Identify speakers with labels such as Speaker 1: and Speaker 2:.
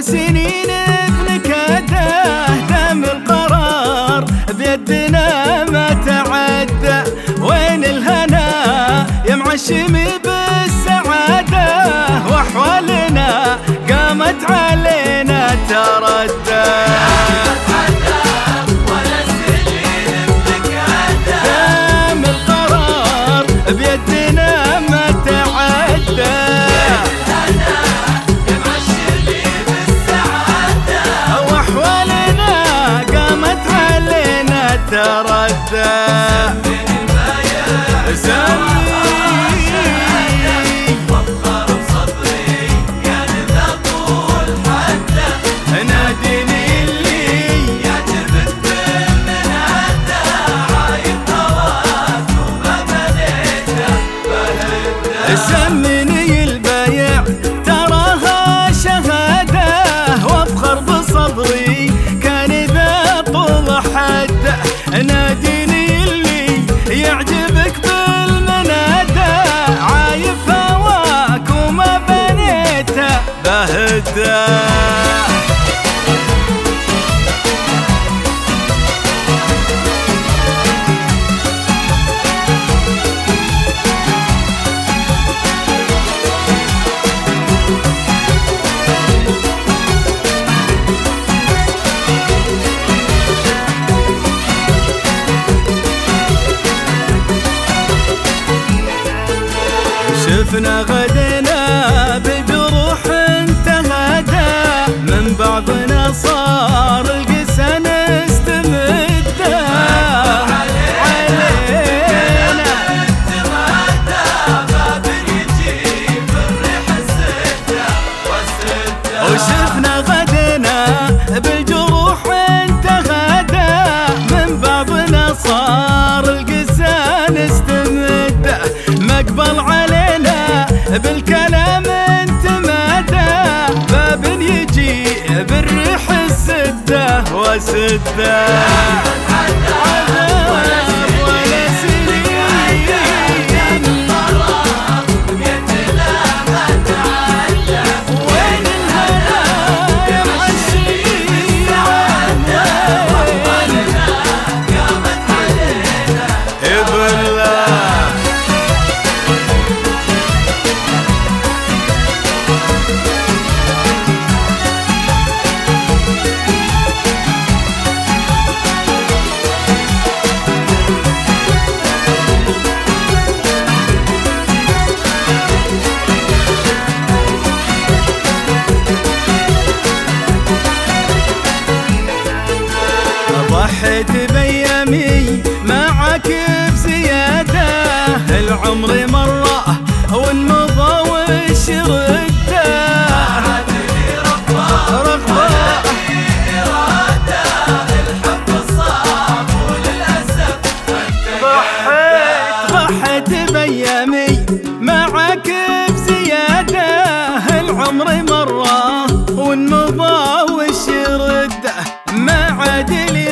Speaker 1: سنين بنكاده دام القرار بيدنا ما تعدى. وين الهنا يا معشم بالسعادة واحوالنا قامت علينا تردى. دام القرار بيدنا ما تعدى. تردى
Speaker 2: وافخر بصبري كان ذا طول حده.
Speaker 1: ناديني اللي
Speaker 2: يعجبك بالمنادى عايب هواك وما بنيته بهده.
Speaker 1: سمني البايع تراها شهاده وافخر بصبري كان ذا طول حده. ناديني اللي يعجبك بالمنادى عايف هواك وما بنيته بهده. شفنا غدنا بجروح انتهدا من بعضنا صار القسى نستمده علينا.
Speaker 2: باب يجيب الريح السده والسده.
Speaker 1: وشفنا غدنا بالجروح انتهدا من بعضنا صار القسى نستمده. مقبل علينا بالكلام انت مادى باب يجي بالريح السده وسده. ضحيت بيامي معك بزيادة العمر مرة والمضى وش رده. رغبة
Speaker 2: إرادة الحب الصعب وللأسف
Speaker 1: ضحيت بيامي معك بزيادة العمر مرة والمضى وش رده. ما عاد لي